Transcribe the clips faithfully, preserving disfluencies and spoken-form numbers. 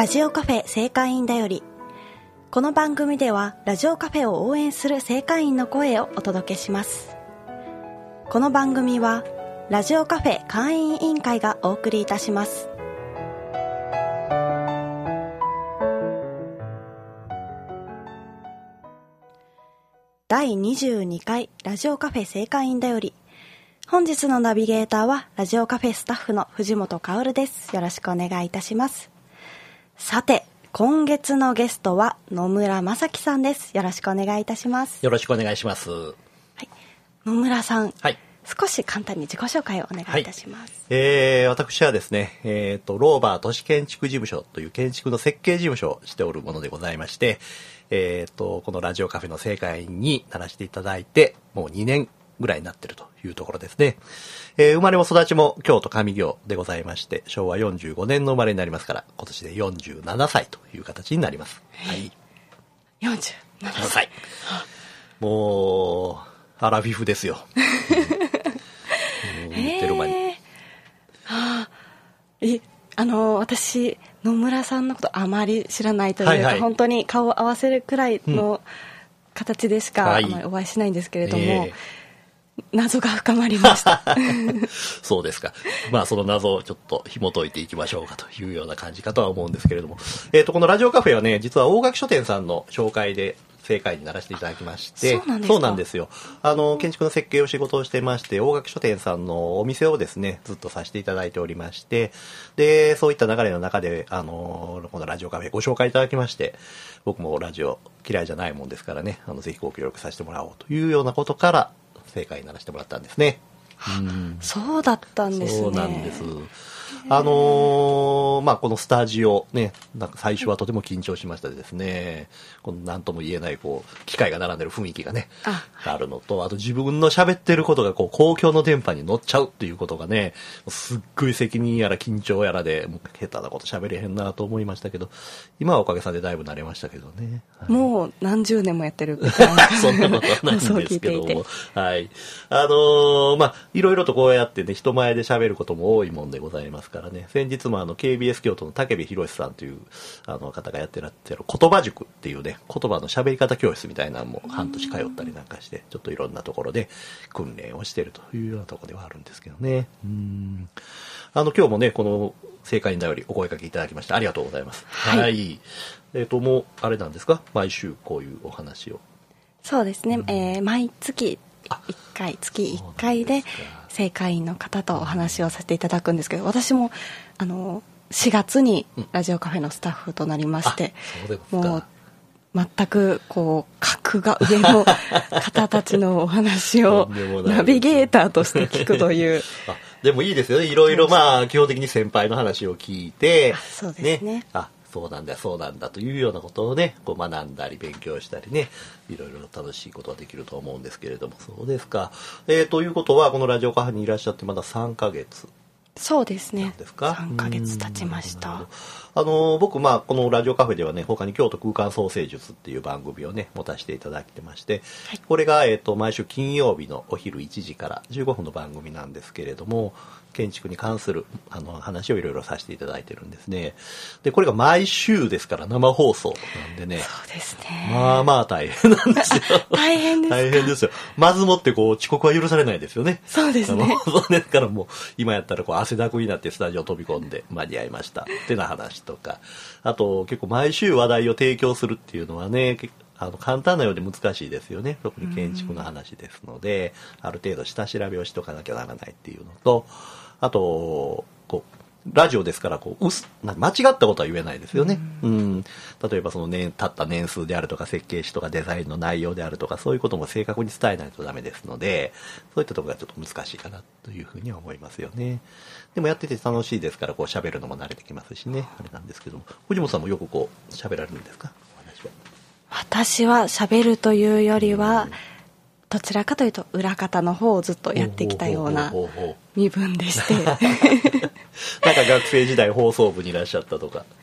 ラジオカフェ正会員だより。この番組ではラジオカフェを応援する正会員の声をお届けします。この番組はラジオカフェ会員委員会がお送りいたします。だいにじゅうにかいラジオカフェ正会員だより。本日のナビゲーターはラジオカフェスタッフの藤本薫です。よろしくお願いいたします。さて、今月のゲストは野村正樹さんです。よろしくお願いいたします。 よろしくお願いします。 はい、野村さん、 はい、 少し簡単に自己紹介をお願いいたします。はい、 えー、私はですね、えーと、ローバー都市建築事務所という建築の設計事務所をしておるものでございまして、えーと、このラジオカフェの正会員にならせていただいて、もうにねんぐらいになっているというところですね。えー、生まれも育ちも京都上京でございまして、しょうわよんじゅうごねんの生まれになりますから、今年でよんじゅうななさいという形になります。はい。 よんじゅうななさい。 もう、アラフィフですよ。言ってる間に。 えー、はあ、え、あの、私、野村さんのことあまり知らないというか、はいはい、本当に顔を合わせるくらいの形でしか、うん、あまりお会いしないんですけれども、はい、謎が深まりましたそうですか。まあその謎をちょっと紐解いていきましょうかというような感じかとは思うんですけれども、えーとこのラジオカフェはね、実は大垣書店さんの紹介で正会にならせていただきまして、 そうなんですか。 そうなんですよ。あの建築の設計を仕事をしてまして、大垣書店さんのお店をですねずっとさせていただいておりまして、でそういった流れの中であのこのラジオカフェご紹介いただきまして、僕もラジオ嫌いじゃないもんですからね、あのぜひご協力させてもらおうというようなことから正解にならせてもらったんですね。 うん、そうだったんですね。 そうなんです。あのー、まあこのスタジオね、なんか最初はとても緊張しましたですね。この何とも言えないこう機械が並んでる雰囲気がね あ, あるのと、あと自分の喋ってることがこう公共の電波に乗っちゃうっていうことがね、すっごい責任やら緊張やらでもう下手なこと喋れへんなと思いましたけど、今はおかげさんでだいぶ慣れましたけどね。 はい、もう何十年もやってるそんなことはないんですけども、はい、あのー、まあいろいろとこうやってね人前で喋ることも多いもんでございますからね。先日もあの ケービーエス 京都の武部博さんというあの方がやってらっしゃる言葉塾っていうね、言葉の喋り方教室みたいなのも半年通ったりなんかして、ちょっといろんなところで訓練をしているというようなところではあるんですけどね。うーん、あの今日もねこの正会員だよりお声掛けいただきましてありがとうございます。 はい、はい、 えっともうあれなんですか、毎週こういうお話を。 そうですね、うん、えー、毎月いっかい、月いっかいで正会員の方とお話をさせていただくんですけど、私もあのしがつにラジオカフェのスタッフとなりまして、うん、もう全くこう格が上の方たちのお話をナビゲーターとして聞くというあ、でもいいですよね。いろいろまあ基本的に先輩の話を聞いて、 そうですね、 あ、そうなんだそうなんだというようなことをねこう学んだり勉強したりね、いろいろ楽しいことができると思うんですけれども。そうですか。えー、ということはこのラジオカフェにいらっしゃってまださんかげつ。 そうですね。 なんですか。 さんかげつ経ちました。 あの僕まあこのラジオカフェではね他に京都空間創生術っていう番組をね持たせていただいてまして、はい、これがえっと毎週金曜日のお昼いちじからじゅうごふんの番組なんですけれども、建築に関するあの話をいろいろさせていただいてるんですね。でこれが毎週ですから生放送なんでね。 そうですね。 まあまあ大変なんですよ。 大変ですか。 大変ですよ。まずもってこう遅刻は許されないですよね。 そうですね。 そうですからもう今やったらこう汗だくになってスタジオ飛び込んで間に合いましたってな話とか、あと結構毎週話題を提供するっていうのはねあの簡単なようで難しいですよね。特に建築の話ですので、ある程度下調べをしとかなきゃならないっていうのと、あとこうラジオですからこううす間違ったことは言えないですよね。うん、うん、例えばその年経った年数であるとか設計士とかデザインの内容であるとかそういうことも正確に伝えないとダメですので、そういったところがちょっと難しいかなというふうには思いますよね。でもやってて楽しいですからこう喋るのも慣れてきますしね、あれなんですけども、藤本さんもよくこう喋られるんですか、お話は。 私は喋るというよりは、うん、どちらかというと裏方の方をずっとやってきたような身分でしてなんか学生時代放送部にいらっしゃったとか。 あ、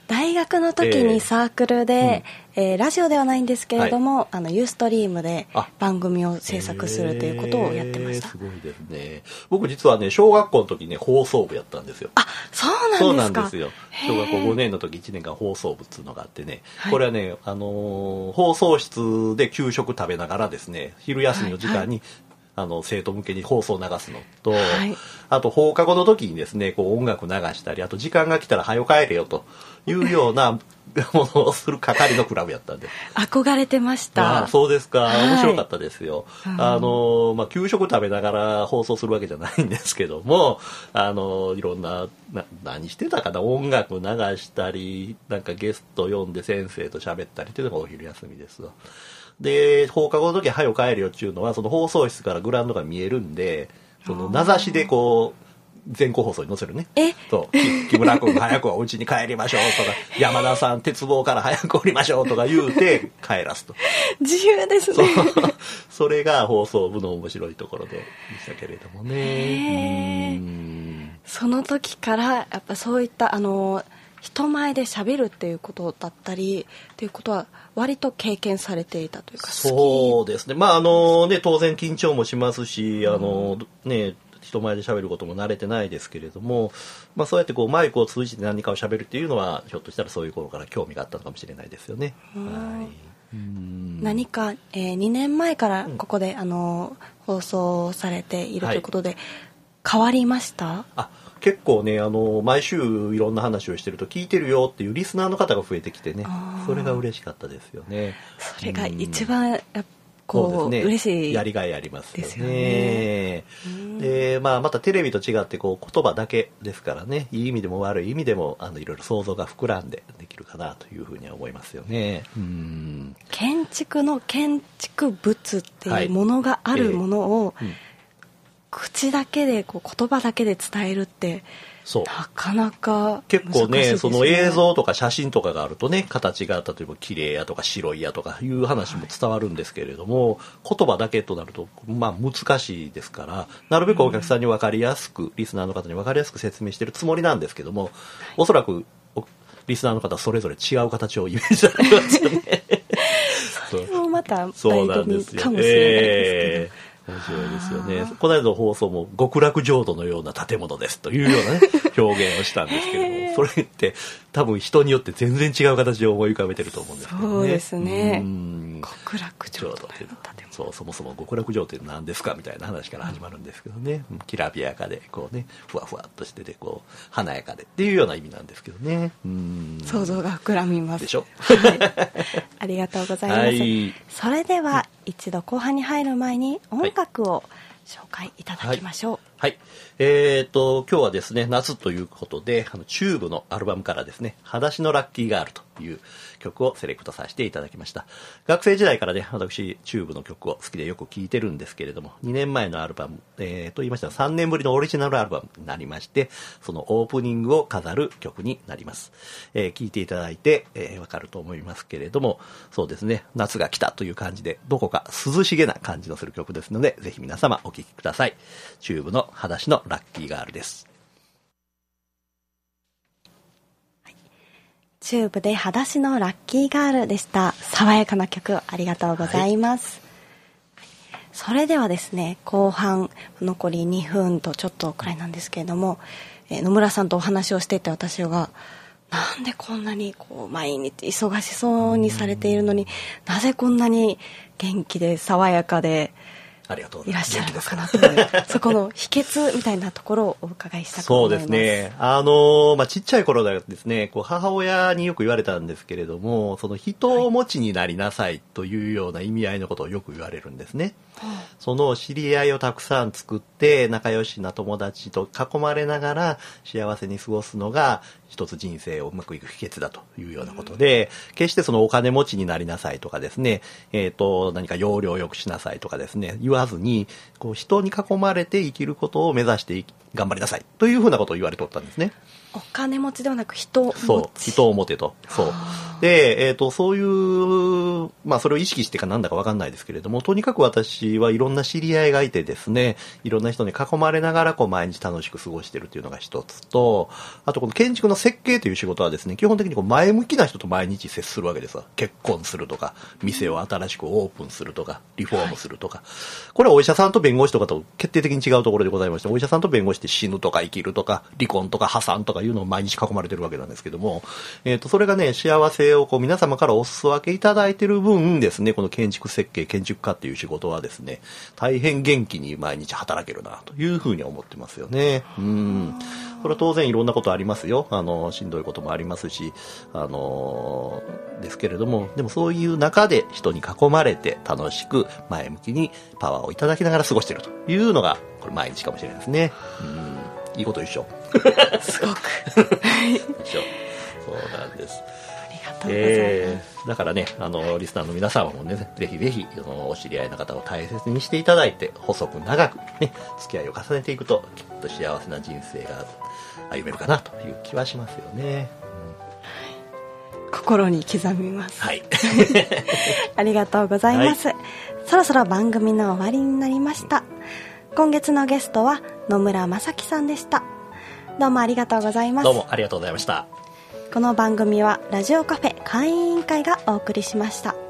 大学の時にサークルで、えーうんえー、ラジオではないんですけれども、はい、あのユーストリームで番組を制作するということをやってました。 えー、すごいですね。僕実はね小学校の時に放送部やったんですよ。 あ、そうなんですか。 そうなんですよ。小学校ごねんの時いちねんかん放送部っていうのがあってね、はい、これはね、あのー、放送室で給食食べながらですね昼休みの時間に、はいはい、あの生徒向けに放送を流すのと、はい、あと放課後の時にですねこう音楽流したり、あと時間が来たら早く帰れよというようなものをする係のクラブやったんで憧れてました。 あ、そうですか、はい、面白かったですよ。あの、まあ、給食食べながら放送するわけじゃないんですけども、あのいろんな、な何してたかな、音楽流したりなんかゲスト呼んで先生と喋ったりっていうのがお昼休みですわ。で放課後の時はよ帰るよっていうのはその放送室からグラウンドが見えるんで、その名指しでこう全校放送に載せるね。 えそう木村君早くお家に帰りましょうとか山田さん鉄棒から早く降りましょうとか言うて帰らすと自由ですね。 そうそれが放送部の面白いところでしたけれどもね。 うーん、その時からやっぱそういったあの人前で喋るっていうことだったりっていうことは割と経験されていたというか。 そうですね。まああのね当然緊張もしますし、あのね人前で喋ることも慣れてないですけれども、まあそうやってこうマイクを通じて何かを喋るっていうのはひょっとしたらそういう頃から興味があったのかもしれないですよね。はい、 うん何か、えー、にねんまえからここで、うん、あの放送されているということで、はい、変わりました？ あ、結構ねあの毎週いろんな話をしてると聞いてるよっていうリスナーの方が増えてきてね、それが嬉しかったですよね。 それが一番やっぱこうそうですね、嬉しいやりがいありますよね。で、まあ、またテレビと違ってこう言葉だけですからね、いい意味でも悪い意味でもあのいろいろ想像が膨らんでできるかなというふうには思いますよね。うん、 建築の建築物っていうものがあるものを、はいえーうん、口だけでこう言葉だけで伝えるってそうなかなか難しいですね。 結構ねその映像とか写真とかがあるとね形が例えば綺麗やとか白いやとかいう話も伝わるんですけれども、はい、言葉だけとなるとまあ難しいですから、なるべくお客さんに分かりやすく、うん、リスナーの方に分かりやすく説明してるつもりなんですけども、はい、おそらくリスナーの方それぞれ違う形をイメージされてますよね。 それもまた醍醐味かもしれないですけど、 面白いですよね。この間の放送も極楽浄土のような建物ですというような、ね、表現をしたんですけども、それって多分人によって全然違う形を思い浮かべてると思うんですけどね。 そうですね。極楽浄土のような建物。 そう、そもそも極楽浄土って何ですかみたいな話から始まるんですけどね、うん、きらびやかでこうねふわふわっとしててこう華やかでっていうような意味なんですけどね。うん、 想像が膨らみますでしょ。 はい、ありがとうございます、はい、それでは一度後半に入る前に音楽を紹介いただきましょう。はいはい、えーと今日はですね夏ということであのチューブのアルバムからですね裸足のラッキーガールという曲をセレクトさせていただきました。学生時代からね私チューブの曲を好きでよく聴いてるんですけれども、にねんまえのアルバム、えー、と言いましたらさんねんぶりのオリジナルアルバムになりまして、そのオープニングを飾る曲になります。えー、聴いていただいて、えー、わかると思いますけれども、そうですね夏が来たという感じでどこか涼しげな感じのする曲ですので、ぜひ皆様お聴きください。チューブの裸足のラッキーガールです。 チューブで裸足のラッキーガールでした。爽やかな曲ありがとうございます、はい、それではですね後半残りにふんとちょっとくらいなんですけれども、えー、野村さんとお話をしていて私がなんでこんなにこう毎日忙しそうにされているのになぜこんなに元気で爽やかでありがとういらっしゃるのかなと思いそこの秘訣みたいなところをお伺いしたく思います。 そうですね。あのまあちっちゃい頃だですね、こう母親によく言われたんですけれども、その人持ちになりなさいというような意味合いのことをよく言われるんですね。はい、その知り合いをたくさん作って仲良しな友達と囲まれながら幸せに過ごすのが一つ人生をうまくいく秘訣だというようなことで、うん、決してそのお金持ちになりなさいとかですね、えーと何か要領を良くしなさいとかですね言わずに、こう人に囲まれて生きることを目指して頑張りなさいというふうなことを言われておったんですね。 お金持ちではなく人持ち。 そう、人を持てと。そうで、えーとそういう、まあそれを意識してかなんだか分かんないですけれども、とにかく私ちはいろんな知り合いがいてですね、いろんな人に囲まれながらこう毎日楽しく過ごしてるっていうのが一つと、あとこの建築の設計という仕事はですね、基本的にこう前向きな人と毎日接するわけですわ。結婚するとか、店を新しくオープンするとか、リフォームするとか、はい、これはお医者さんと弁護士とかと決定的に違うところでございまして、お医者さんと弁護士って死ぬとか生きるとか、離婚とか破産とかいうのを毎日囲まれてるわけなんですけども、えっと、それがね、幸せをこう皆様からお裾分けいただいてる分ですね、この建築設計、建築家っていう仕事はですね、大変元気に毎日働けるなというふうに思ってますよね。うん。これは当然いろんなことありますよ。あの、しんどいこともありますし、あの、ですけれども、でもそういう中で人に囲まれて楽しく前向きにパワーをいただきながら過ごしているというのが、これ毎日かもしれないですね。うん。いいこと一緒。 すごく。 一緒。そうなんです。 ありがとうございます。えー、だからね、あの、リスナーの皆様もね、ぜひぜひ、あの、お知り合いの方を大切にしていただいて、細く長くね、付き合いを重ねていくと、きっと幸せな人生が歩めるかなという気はしますよね。 うん、心に刻みます。 はい。 ありがとうございます。はい、そろそろ番組の終わりになりました。今月のゲストは野村正樹さんでした。どうもありがとうございます。 どうもありがとうございました。 この番組はラジオカフェ会員委員会がお送りしました。